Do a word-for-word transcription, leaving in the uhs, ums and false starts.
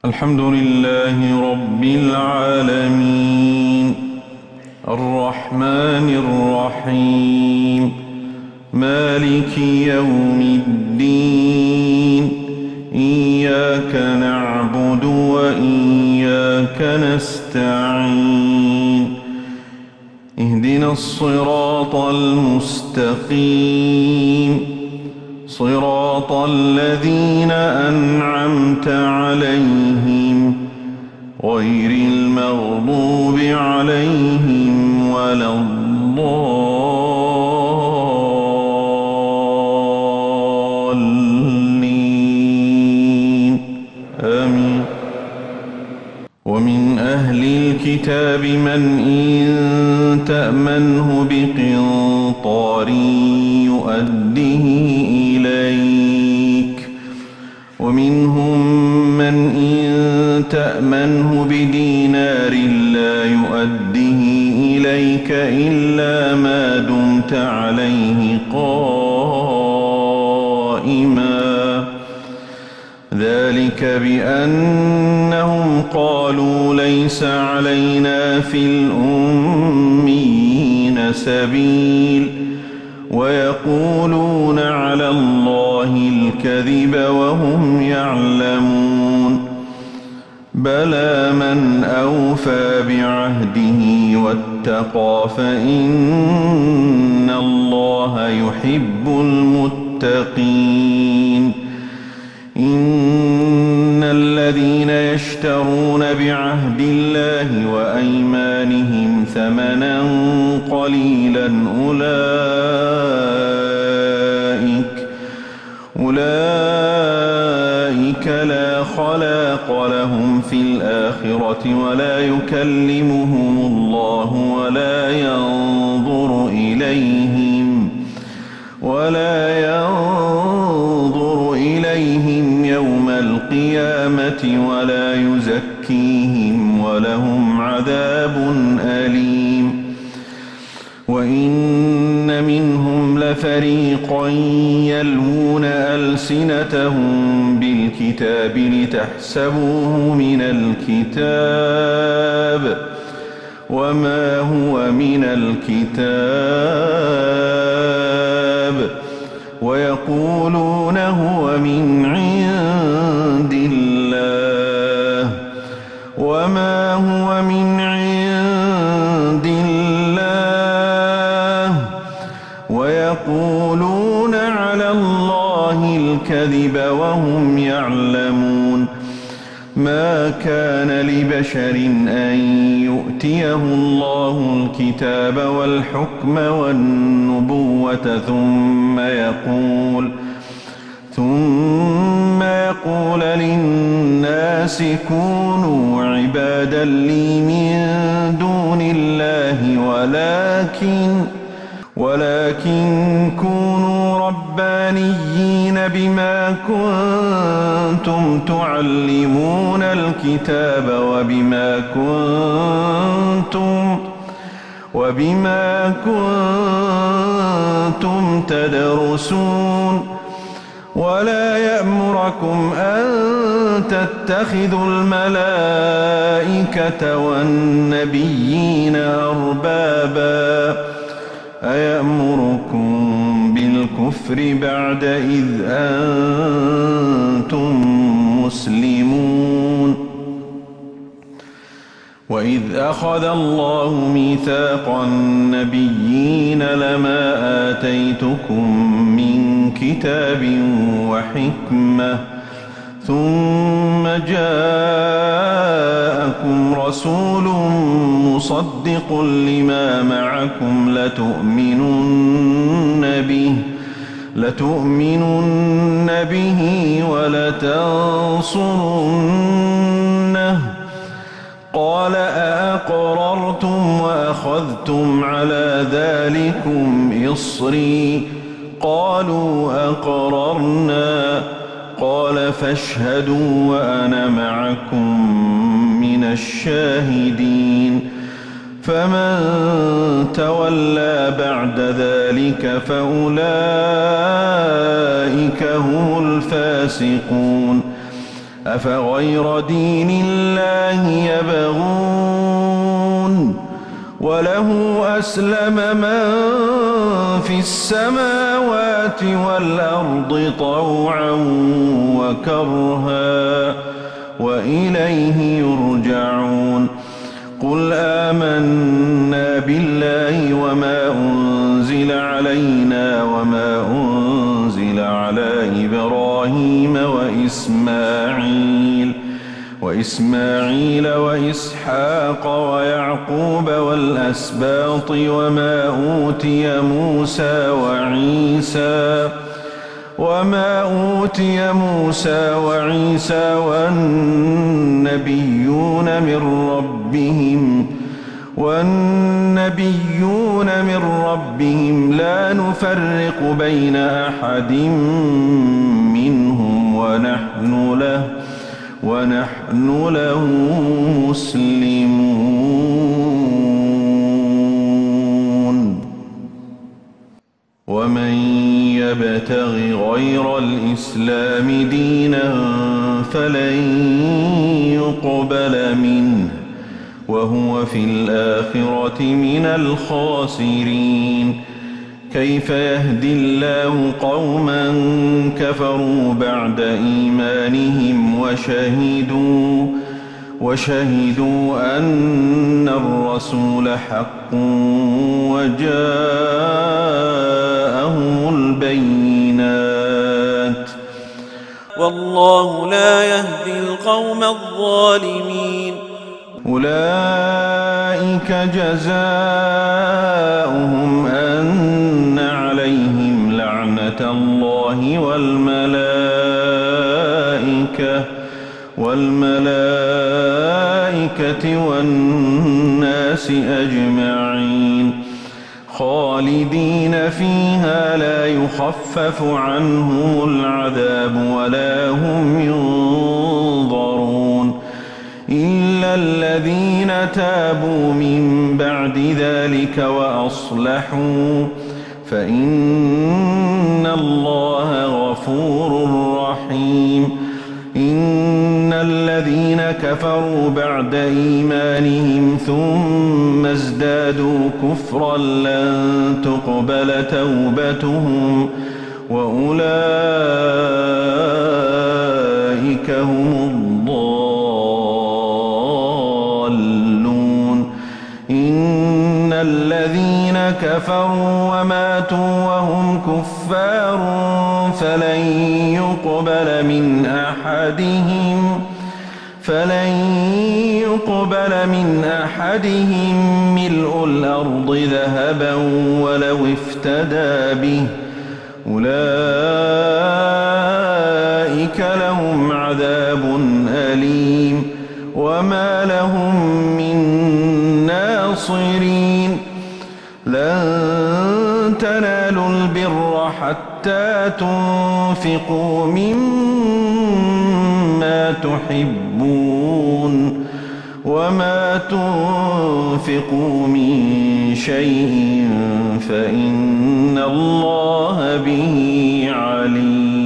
الحمد لله رب العالمين الرحمن الرحيم مالك يوم الدين إياك نعبد وإياك نستعين اهدنا الصراط المستقيم صراط الذين أنعمت عليهم غير المغضوب عليهم ولا الضالين آمين. ومن أهل الكتاب من إن تأمنه بقنطار يؤديه إليك ومنهم من إن تأمنه بدينار لا يؤديه إليك إلا ما دمت عليه قائما ذلك بأنهم قالوا ليس علينا في الأميين سبيل ويقولون على الله الكذب وهم يعلمون بلى من أوفى بعهده واتقى فإن الله يحب المتقين. إن الذين يشترون بعهد الله وأيمانهم ثمنا قليلا أولئك أولئك لا خلاق لهم في الآخرة ولا يكلمهم الله ولا ينظر إليهم ولا ينظر إليهم يوم القيامة ولا يزكيهم ولهم عذاب أليم. وإن منهم لفريقا يلوون ألسنتهم بالكتاب لتحسبوه من الكتاب وما هو من الكتاب ويقولون هو من عند الله وما هو من عند الله ويقولون على الله الكذب وهم يعلمون. ما كان لبشر أن يؤتيه الله الكتاب والحكم والنبوة ثم يقول ثم يقول للناس كونوا عبادا لي من دون الله ولكن ولكن كونوا ربانيين بما كنتم تعلمون الكتاب وبما كنتم وبما كنتم تدرسون ولا يأمركم أن تتخذوا الملائكة والنبيين أربابا أيأمركم بالكفر بعد إذ أنتم مسلمون. وإذ أخذ الله ميثاق النبيين لما آتيتكم من كتاب وحكمة ثم جاءكم رسول مصدق لما معكم لتؤمنن به لتؤمنن به ولتنصرنه قال أأقررتم وأخذتم على ذلكم إصري قالوا أقررنا قال فاشهدوا وأنا معكم من الشاهدين. فمن تولى بعد ذلك فأولئك هم الفاسقون. أفغير دين الله يبغون وله أسلم من في السماوات والأرض طوعا وكرها وإليه يرجعون قل آمنا بالله وما أنزل علينا وما أنزل على إبراهيم وإسماعيل وإسماعيل وإسحاق ويعقوب والأسباط وما أوتي موسى وعيسى وما أوتي موسى وعيسى والنبيون من ربهم والنبيون من ربهم لا نفرق بين أحد منهم ونحن له ونحن له مسلمون ومن يبتغ غير الإسلام دينا فلن يقبل منه وهو في الآخرة من الخاسرين كيف يهدي الله قوما كفروا بعد إيمانهم وشهدوا وشهدوا أن الرسول حق وجاءهم البينات والله لا يهدي القوم الظالمين أولئك جزاؤهم أن عليهم لعنة الله والملائكة والملائكة والناس أجمعين خالدين فيها لا يخفف عنهم العذاب ولا هم ينظرون إلا الذين تابوا من بعد ذلك وأصلحوا فإن الله غفور رحيم إن الذين كفروا بعد إيمانهم ثم ازدادوا كفرا لن تقبل توبتهم وأولئك هم الضالون إن الذين كفروا وماتوا وهم كفار فلن يقبل من أحدهم فلن يقبل من أحدهم ملء الأرض ذهبا ولو افتدى به أولئك لهم عذاب أليم وما لهم من ناصرين لن تنالوا البر حتى تنفقوا مما تحبون وما تنفقوا من شيء فإن الله به عليم